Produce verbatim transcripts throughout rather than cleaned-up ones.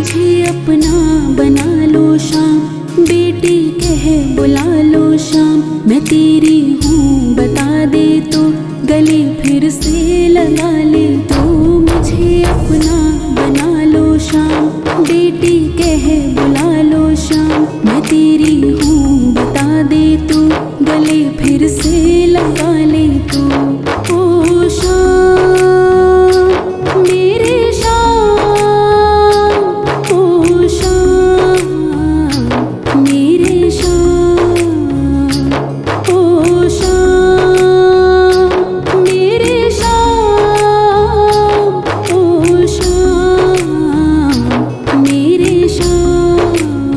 मुझे अपना बना लो शाम, बेटी कह बुला लो शाम। मैं तेरी हूँ बता दे तो गले फिर से लगा ले तो। मुझे अपना बना लो शाम, बेटी कह बुला लो शाम। मैं तेरी हूँ बता दे तो गले फिर से लगा ले तो। ओ शाम मेरे शाम, ओ शाम मेरे शाम, ओ शाम मेरे शाम, ओ शाम मेरे शाम।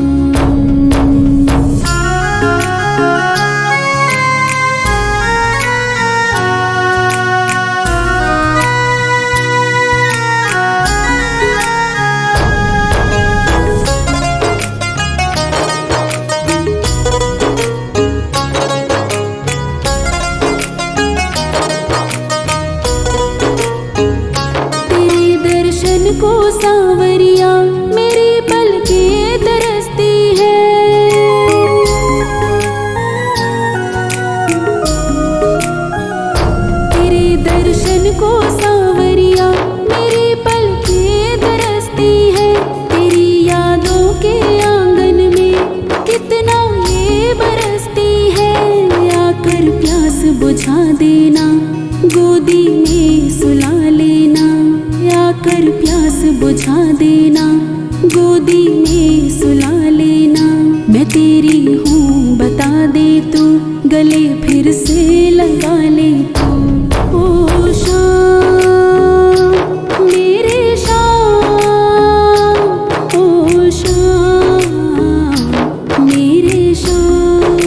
को सांवरिया मेरी पलकें तरसती है। तेरे दर्शन को सांवरिया मेरी पलकें तरसती है। तेरी यादों के आंगन में कितना ये बरसती है। आकर प्यास बुझा देना, गोदी में सुला लेना। आकर प्यास बुझा देना, गोदी में सुला लेना। मैं तेरी हूँ बता दे तो गले फिर से लगा ले तो। ओ शाम मेरे शाम, ओ शाम मेरे शाम,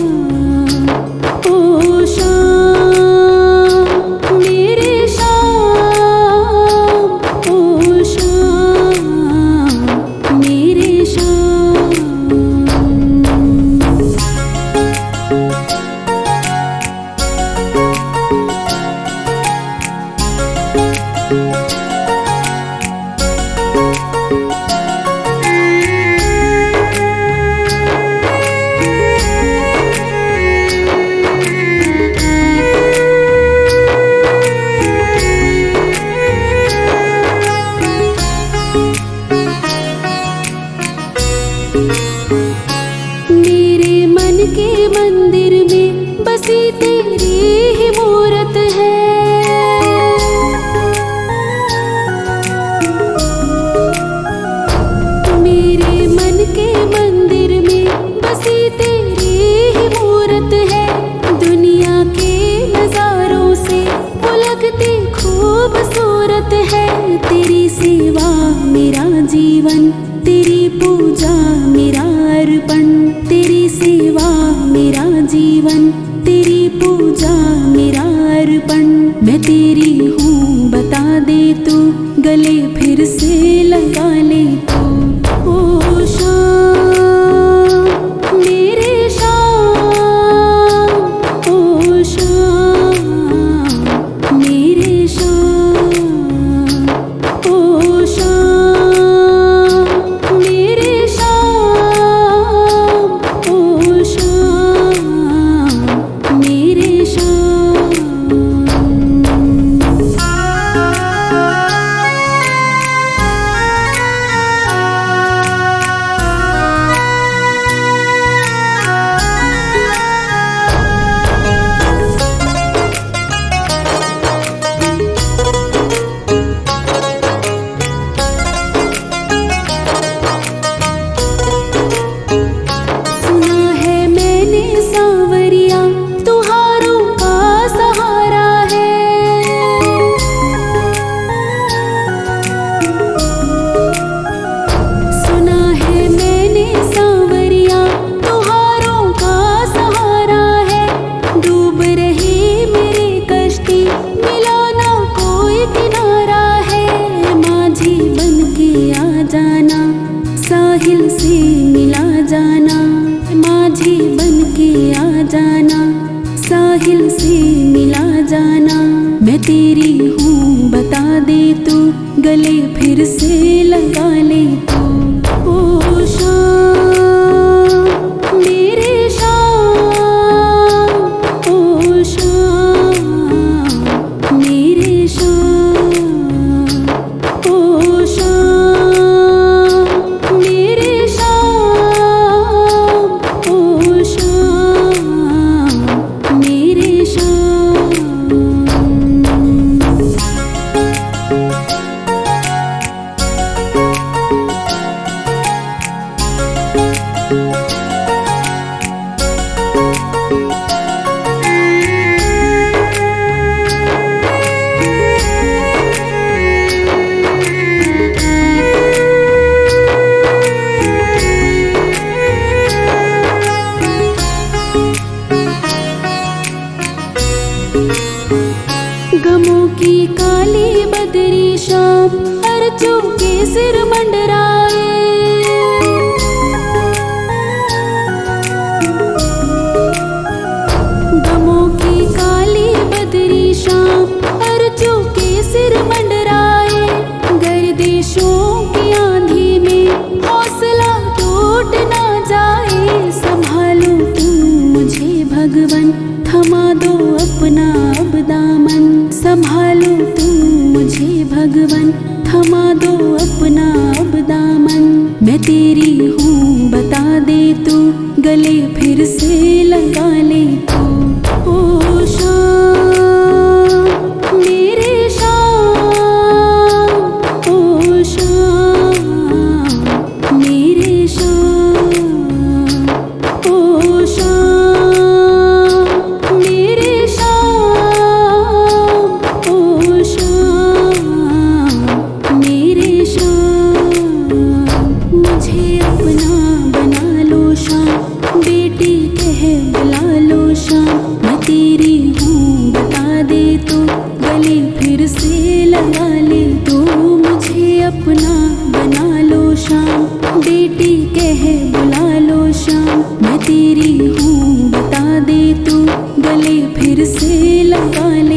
ओ शाम मेरे शाम, ओ शाम मेरे शाम। मेरे मन के मंदिर में बसी तेरी ही मूरत है। मेरे मन के मंदिर में बसी तेरी ही मूरत है। दुनिया के नजारों से वो लगती खूबसूरत है। तेरी सेवा मेरा जीवन, तेरी पूजा मेरा अर्पण। तेरी सेवा मेरा जीवन, तेरी पूजा मेरा अर्पण। मैं तेरी हूँ बता दे तो गले फिर से लगा ले तो। ओ शाम मेरे शाम, ओ शाम मेरे शाम, ओ शाम मेरे शाम, ओ शाम मेरे शाम। साहिल से मिला जाना। मैं तेरी हूँ बता दे तू, गले फिर से लगा ले तू। शाम, बेटी कह बुला लो शाम। मैं तेरी हूँ बता दे तू, गले फिर से लगा ले।